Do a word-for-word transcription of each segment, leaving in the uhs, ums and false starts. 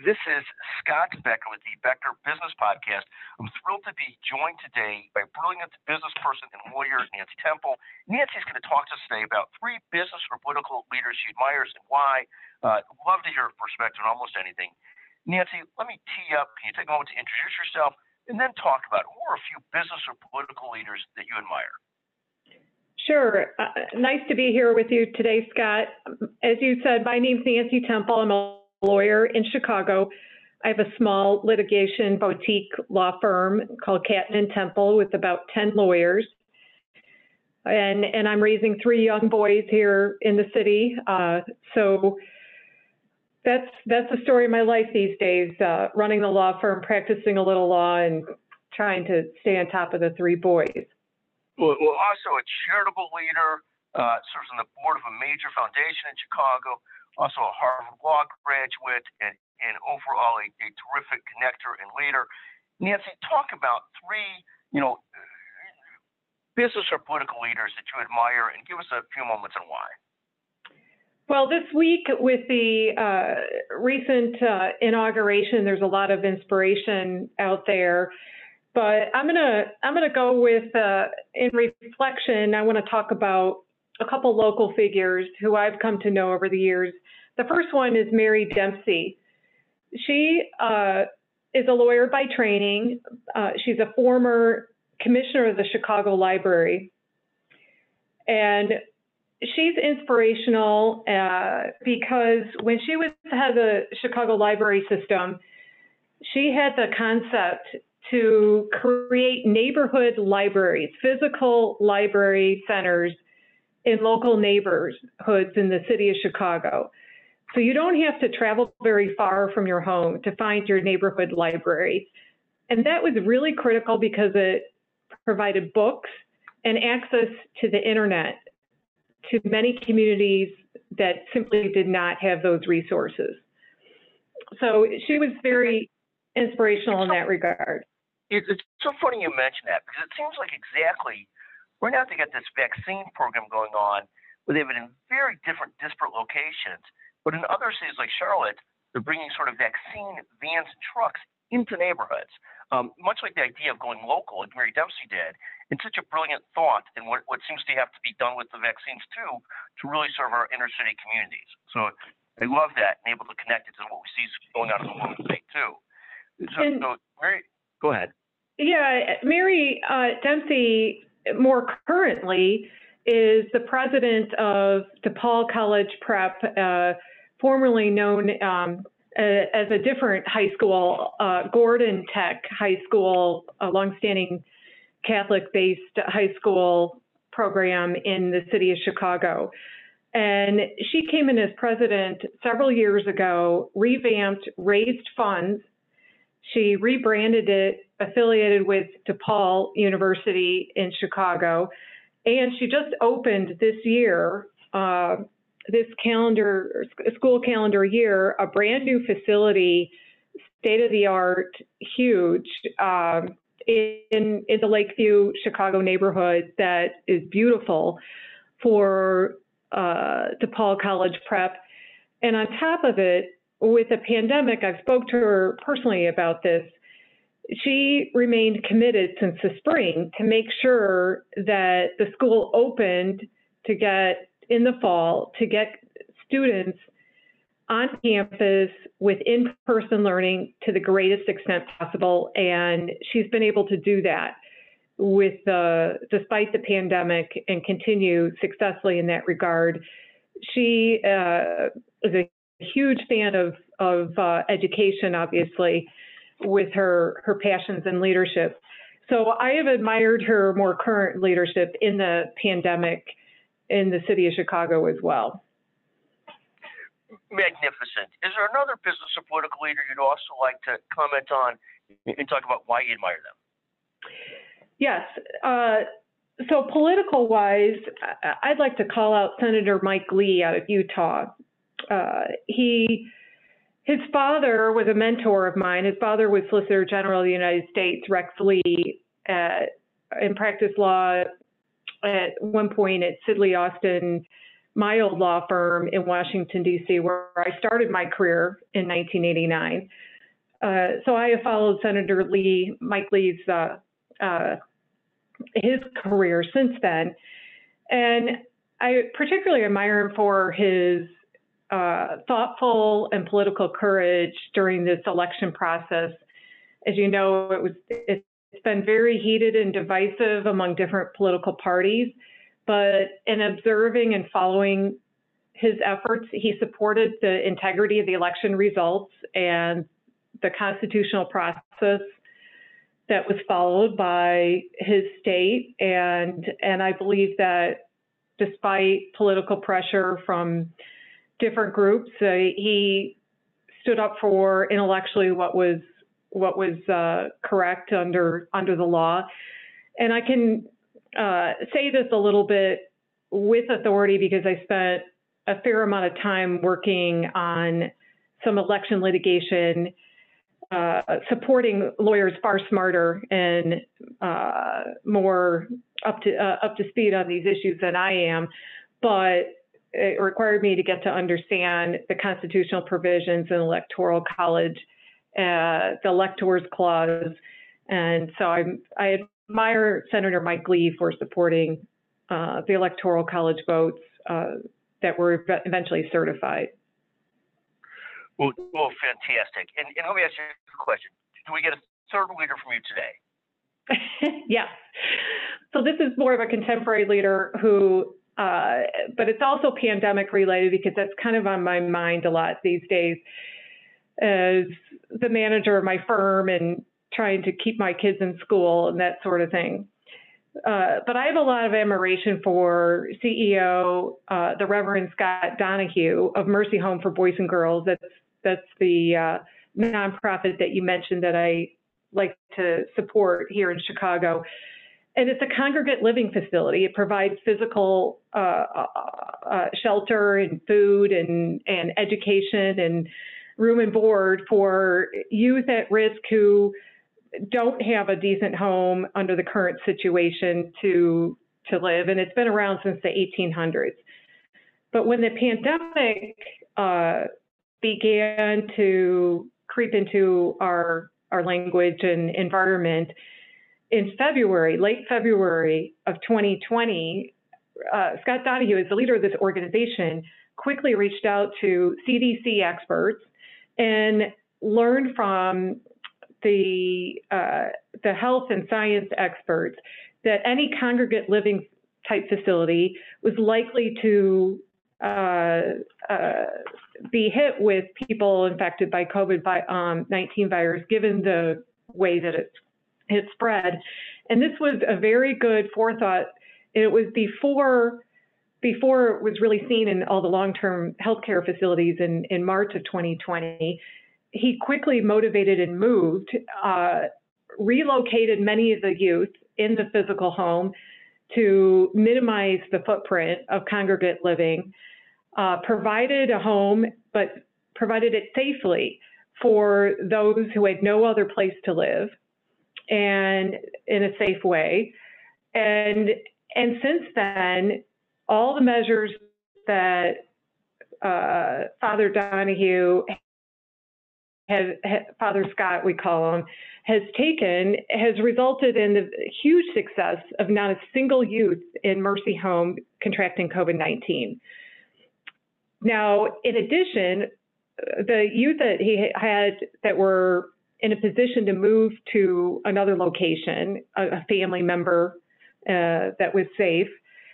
This is Scott Becker with the Becker Business Podcast. I'm thrilled to be joined today by brilliant business person and lawyer Nancy Temple. Nancy's going to talk to us today about three business or political leaders she admires and why. Uh, love to hear her perspective on almost anything. Nancy, let me tee up. Can you take a moment to introduce yourself and then talk about who are a few business or political leaders that you admire? Sure. Uh, nice to be here with you today, Scott. As you said, my name's Nancy Temple. I'm a lawyer in Chicago. I have a small litigation boutique law firm called Catton and Temple with about ten lawyers. And, and I'm raising three young boys here in the city. Uh, so that's, that's the story of my life these days, uh, running the law firm, practicing a little law, and trying to stay on top of the three boys. Well, well also a charitable leader, uh, serves on the board of a major foundation in Chicago, also a Harvard Law graduate, and, and overall a, a terrific connector and leader. Nancy, talk about three, you know, business or political leaders that you admire, and give us a few moments on why. Well, this week with the uh, recent uh, inauguration, there's a lot of inspiration out there. But I'm gonna I'm gonna go with uh, in reflection. I want to talk about a couple local figures who I've come to know over the years. The first one is Mary Dempsey. She uh, is a lawyer by training. Uh, she's a former commissioner of the Chicago Library, and she's inspirational uh, because when she was head of the Chicago Library system, she had the concept to create neighborhood libraries, physical library centers in local neighborhoods in the city of Chicago. So you don't have to travel very far from your home to find your neighborhood library. And that was really critical because it provided books and access to the internet to many communities that simply did not have those resources. So she was very inspirational in that regard. It's so funny you mention that, because it seems like exactly, right now they got this vaccine program going on where they've been in very different, disparate locations. But in other cities like Charlotte, they're bringing sort of vaccine vans and trucks into neighborhoods, um, much like the idea of going local, like Mary Dempsey did. It's such a brilliant thought, and what, what seems to have to be done with the vaccines too, to really serve our inner city communities. So I love that, and able to connect it to what we see going on in the world today too. So, And, so Mary, go ahead. Yeah, Mary uh, Dempsey, more currently, is the president of DePaul College Prep, uh, formerly known um, as a different high school, uh, Gordon Tech High School, a longstanding Catholic-based high school program in the city of Chicago. And she came in as president several years ago, revamped, raised funds. She rebranded it, affiliated with DePaul University in Chicago, and she just opened this year, uh, this calendar, school calendar year, a brand new facility, state-of-the-art, huge, um, in, in the Lakeview, Chicago neighborhood that is beautiful for uh, DePaul College Prep. And on top of it, with the pandemic, I've spoke to her personally about this. She remained committed since the spring to make sure that the school opened to get in the fall to get students on campus with in-person learning to the greatest extent possible, and she's been able to do that with uh, despite the pandemic and continue successfully in that regard. She uh, is a huge fan of, of uh, education, obviously, with her, her passions and leadership. So I have admired her more current leadership in the pandemic in the city of Chicago as well. Magnificent. Is there another business or political leader you'd also like to comment on and talk about why you admire them? Yes. Uh, so political-wise, I'd like to call out Senator Mike Lee out of Utah. Uh, he, his father was a mentor of mine. His father was Solicitor General of the United States, Rex Lee, uh, and practiced law at one point at Sidley Austin my old law firm in Washington, D C, where I started my career in nineteen eighty-nine. Uh, so I have followed Senator Lee, Mike Lee's, uh, uh, his career since then. And I particularly admire him for his uh, thoughtful and political courage during this election process. As you know, it was, it's been very heated and divisive among different political parties, but in observing and following his efforts, he supported the integrity of the election results and the constitutional process that was followed by his state. And, and I believe that despite political pressure from different groups, uh, he stood up for intellectually what was what was uh, correct under under the law. And I can uh, say this a little bit with authority because I spent a fair amount of time working on some election litigation, uh, supporting lawyers far smarter and uh, more up to uh, up to speed on these issues than I am, but it required me to get to understand the constitutional provisions in the Electoral College, uh, the Electors Clause, and so I'm, I admire Senator Mike Lee for supporting uh, the Electoral College votes uh, that were eventually certified. Well, well fantastic. And, and let me ask you a question. Do we get a third leader from you today? Yes. So this is more of a contemporary leader who, uh, but it's also pandemic related because that's kind of on my mind a lot these days as the manager of my firm and trying to keep my kids in school and that sort of thing. Uh, but I have a lot of admiration for C E O, uh, the Reverend Scott Donahue of Mercy Home for Boys and Girls. That's that's the uh, nonprofit that you mentioned that I like to support here in Chicago. And it's a congregate living facility. It provides physical uh, uh, shelter and food and, and education and room and board for youth at risk who don't have a decent home under the current situation to, to live. And it's been around since the eighteen hundreds. But when the pandemic uh, began to creep into our, our language and environment, in February, late February of twenty twenty, uh, Scott Donahue, as the leader of this organization, quickly reached out to C D C experts and learned from the, uh, the health and science experts that any congregate living type facility was likely to uh, uh, be hit with people infected by COVID nineteen virus, given the way that it's it spread. And this was a very good forethought. It was before, before it was really seen in all the long-term healthcare facilities in, in March of twenty twenty. He quickly motivated and moved, uh, relocated many of the youth in the physical home to minimize the footprint of congregate living, uh, provided a home, but provided it safely for those who had no other place to live, and in a safe way. And, and since then, all the measures that uh, Father Donahue, has, has, Father Scott, we call him, has taken, has resulted in the huge success of not a single youth in Mercy Home contracting COVID nineteen. Now, in addition, the youth that he had that were in a position to move to another location, a, a family member uh, that was safe,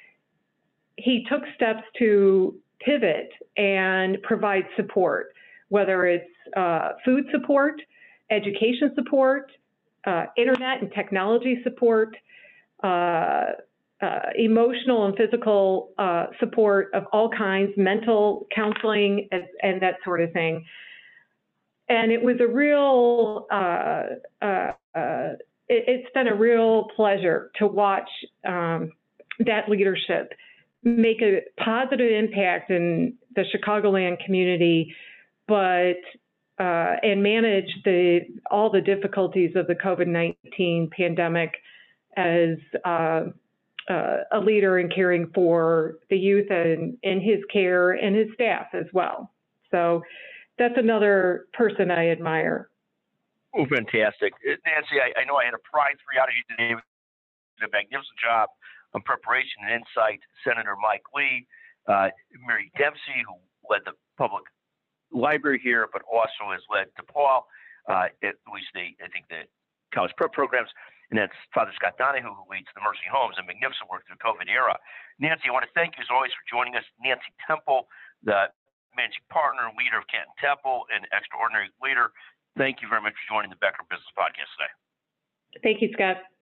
he took steps to pivot and provide support, whether it's uh, food support, education support, uh, internet and technology support, uh, uh, emotional and physical uh, support of all kinds, mental counseling, and, and that sort of thing. And it was a real, uh, uh, uh, it, it's been a real pleasure to watch um, that leadership make a positive impact in the Chicagoland community, but, uh, and manage the, all the difficulties of the COVID nineteen pandemic as, uh, uh, a leader in caring for the youth and in his care and his staff as well. So that's another person I admire. Oh, fantastic. Uh, Nancy, I, I know I had to pry three out of you today. You did a magnificent job on preparation and insight. Senator Mike Lee, uh, Mary Dempsey, who led the public library here, but also has led DePaul, uh, at least the, I think the college prep programs. And that's Father Scott Donahue, who leads the Mercy Homes, and magnificent work through the COVID era. Nancy, I want to thank you as always for joining us. Nancy Temple, the managing partner and leader of Canton Temple, and extraordinary leader. Thank you very much for joining the Becker Business Podcast today. Thank you, Scott.